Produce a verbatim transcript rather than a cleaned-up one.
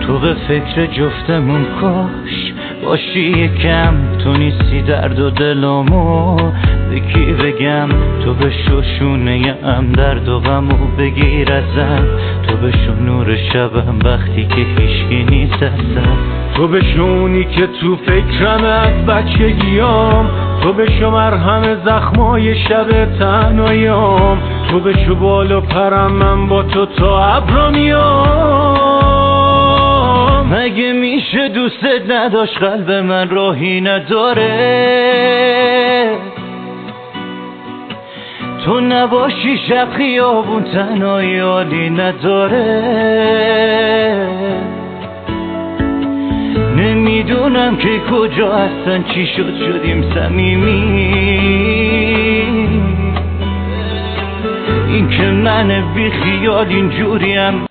تو به فکر جفتمون کاش باشی یکم، تو نیستی درد و دلمو به کی بگم؟ تو بشو شونه ام درد و غمو بگیر ازم، تو بشو نور شبم وقتی که هیچکی نیست ازم، تو بشونی که تو فکرم از بچگیام، تو بشو مرهم زخمای شب تنهاییام، تو بشو بال و پرم من با تو تا ابرا میام. مگه میشه دوستت نداشت قلب من راهی نداره؟ تو نباشی شب خیابون تنهایی حالی نداره. نمیدونم که کجا هستن، چی شد شدیم صمیمی. این که من بی خیال اینجوریم